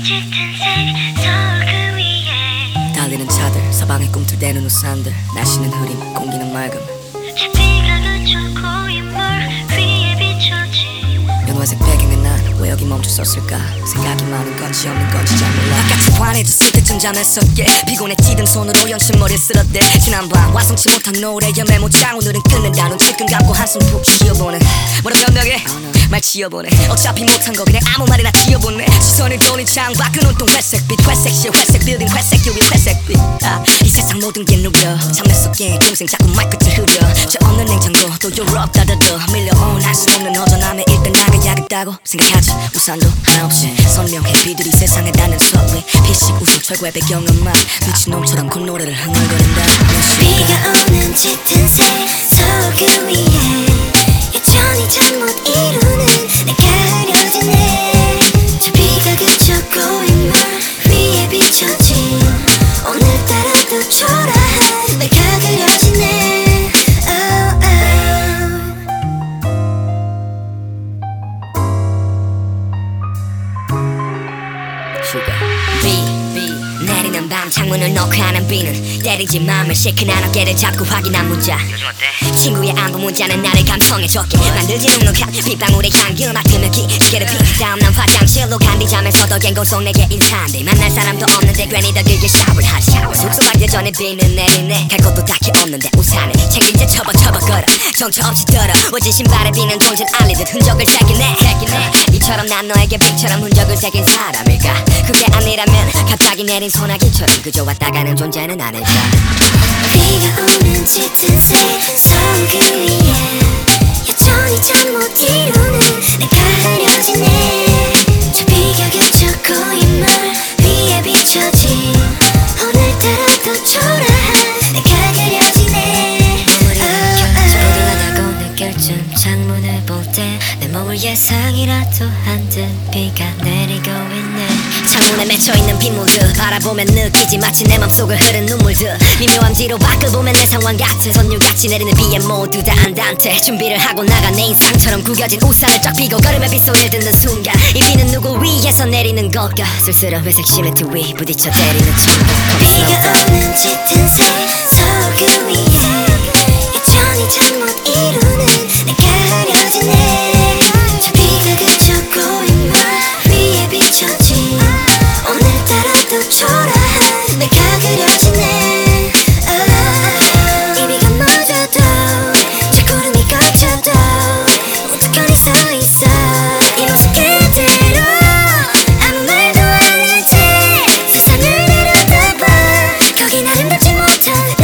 짙은 색 서울 그 위에 달리는 차들, 사방에 꿈틀대는 우산들, 날씨는 흐림, 공기는 맑음. 저 비가 그쳐 고인물 위에 비춰진 연화색 배경에 난 왜 여기 멈춰섰을까. 생각이 많은 건지 없는 건지 잘 몰라. 바깥이 환해졌을 때쯤 잠했었게. 피곤해지던 손으로 연신머리를 쓸었대. 지난밤 완성치 못한 노래의 메모장 오늘은 끝낸다. 눈 질끈 감고 한숨 푹 쉬어보네. 뭐라 변명해? 말 지어보네. 어차피 못한 거 그냥 아무 말이나 지어보네. 시선을 돌린 창밖은 온통 회색빛, 회색실, 회색 빌딩, 회색 유리, 회색빛. 이 세상 모든 게 누려. 잠에 속에 중생 자꾸 말끝을 흐려. 저 없는 냉장고 또 유럽 따르르 밀려온 알 수 없는 허전함에 일단 나가야겠다고 생각하지. 우산도 하나 없이 선명해 비들이 세상에 닿는 소리. 피식 웃음 철거의 배경음악 미친놈처럼 그 노래를 흥얼거린다. 비가 오는 짙은 색 서울 그 위에 여전히 잠 못 이루는 내가 흐려지네. 저 비가 그쳐 고인물 위에 비춰진 오늘따라 또 초라한 내가 그려지네. 비 내리는 밤 창문을 놓고 하는 비는 때리지 맘을 시큰한 어깨를 잡고 확인한 문자. 요즘 어때? 친구의 안부 문자는 나를 감성해줬게 만들지 눅눅한 빗방울의 향기 맡으며 기계를 피. 다음 난 화장실로 간 뒤잠에서도 갱고속 내게 인사한대. 만날 사람도 없는데 괜히 더 길게 샤워를 하지. 숙소가기 전에 비는 내리네. 갈 곳도 딱히 없는데 우산을 챙긴 채 접어 걸어 정처 없이 더러워진 신발에 비는 동전 알리듯 흔적을 새기네. 이처럼 난 너에게 빛처럼 흔적을 새긴 사람일까. 그게 아니라면 갑자기 내린 소나기처럼 그저 왔다 가는 존재는 아닐까. 비가 오는 짙은 색 서울 그 위에 여전히 잠 못 이루는 내가 흐려지네. 저 비가 그쳐 고인물 위에 비춰진 오늘따라 또 초라한 내가 그려지네. 눈물이 켜져오르다고 느낄 쯤 창문을 볼 때 내 몸을 예상이라도 한 듯 비가 내리고 있네. 창문에 맺혀있는 빗물들 바라보면 느끼지 마치 내 맘속을 흐른 눈물들. 미묘한 뒤로 밖을 보면 내 상황 같은 선율같이 내리는 비에 모두 다 안단테. 준비를 하고 나가 내 인상처럼 구겨진 우산을 쫙 펴고 걸음에 빗소리를 듣는 순간 이 비는 누구 위에서 내리는 걸까. 쓸쓸한 회색 시멘트 위 부딪혀 때리는 천국. 비가 오는 짙은 색 서울 그 위에 여전히 잠 못 이루는 내가 흐려지네. 저 비가 그쳐 고인물 위에 비춰진 오늘따라 또 초라한 내가 그려지네. 이 비가 멎어도 저 구름이 걷혀도 우두커니 서있어 이 모습 그대로 아무 말도 안 할 채 세상을 내려다봐 거긴 아름답지 못한